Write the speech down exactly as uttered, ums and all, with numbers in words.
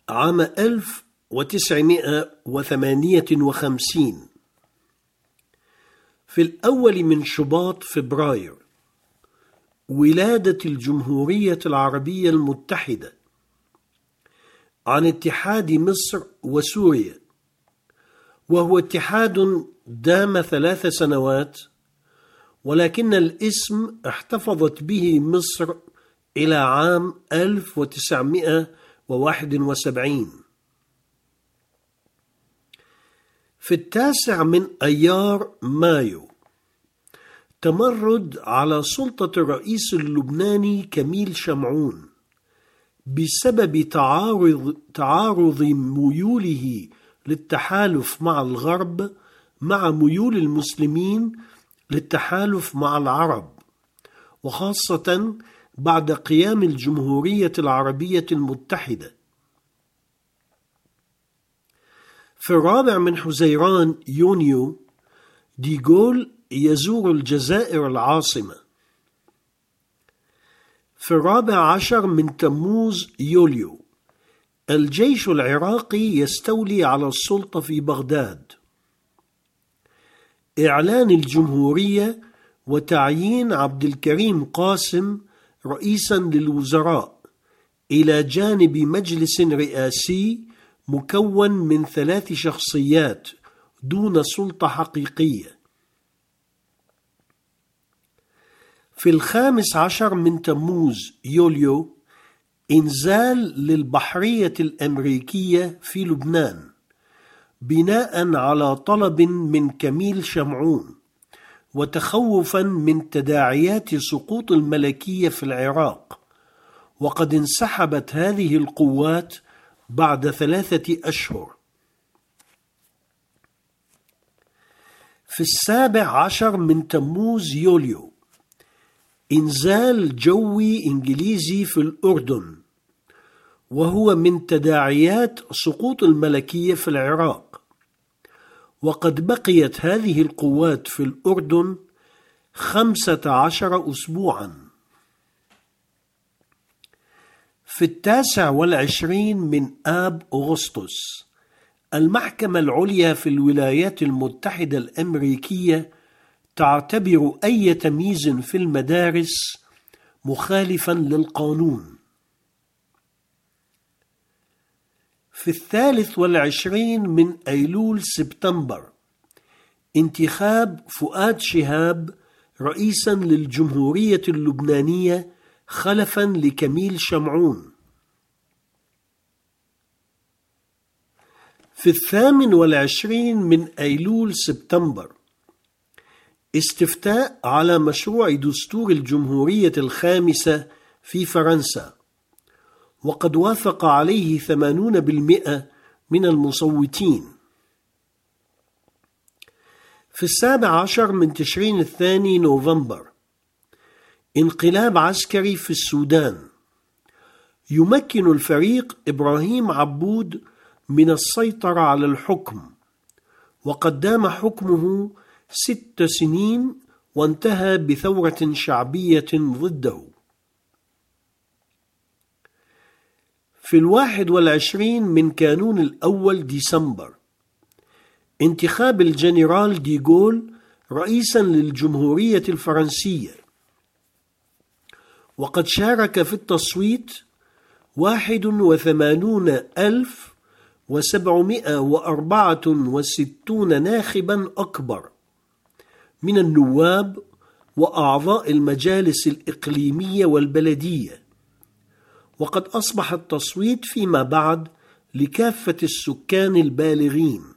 عام ألف وتسعمائة وثمانية وخمسين في الأول من شباط فبراير ولادة الجمهورية العربية المتحدة عن اتحاد مصر وسوريا، وهو اتحاد دام ثلاث سنوات، ولكن الاسم احتفظت به مصر إلى عام ألف وتسعمائة وواحد وسبعين. في التاسع من أيار مايو تمرد على سلطة الرئيس اللبناني كميل شمعون بسبب تعارض, تعارض ميوله للتحالف مع الغرب مع ميول المسلمين للتحالف مع العرب، وخاصة بعد قيام الجمهورية العربية المتحدة. في الرابع من حزيران يونيو ديغول يزور الجزائر العاصمة. في الرابع عشر من تموز يوليو الجيش العراقي يستولي على السلطة في بغداد. إعلان الجمهورية وتعيين عبد الكريم قاسم رئيسا للوزراء إلى جانب مجلس رئاسي مكون من ثلاث شخصيات دون سلطة حقيقية. في الخامس عشر من تموز يوليو إنزال للبحرية الأمريكية في لبنان بناء على طلب من كميل شمعون، وتخوفا من تداعيات سقوط الملكية في العراق، وقد انسحبت هذه القوات بعد ثلاثة أشهر. في السابع عشر من تموز يوليو إنزال جوي إنجليزي في الأردن، وهو من تداعيات سقوط الملكية في العراق، وقد بقيت هذه القوات في الأردن خمسة عشر أسبوعا. في التاسع والعشرين من آب أغسطس المحكمة العليا في الولايات المتحدة الأمريكية تعتبر أي تمييز في المدارس مخالفا للقانون. في الثالث والعشرين من أيلول سبتمبر انتخاب فؤاد شهاب رئيسا للجمهورية اللبنانية خلفا لكميل شمعون. في الثامن والعشرين من أيلول سبتمبر استفتاء على مشروع دستور الجمهورية الخامسة في فرنسا، وقد وافق عليه ثمانون بالمئة من المصوتين. في السابع عشر من تشرين الثاني نوفمبر انقلاب عسكري في السودان يمكن الفريق إبراهيم عبود من السيطرة على الحكم، وقد دام حكمه ست سنين وانتهى بثورة شعبية ضده. في الواحد والعشرين من كانون الأول ديسمبر انتخاب الجنرال ديغول رئيسا للجمهورية الفرنسية، وقد شارك في التصويت واحد وثمانون ألف وسبعمائة وأربعة وستون ناخبا أكبر من النواب وأعضاء المجالس الإقليمية والبلدية، وقد أصبح التصويت فيما بعد لكافة السكان البالغين.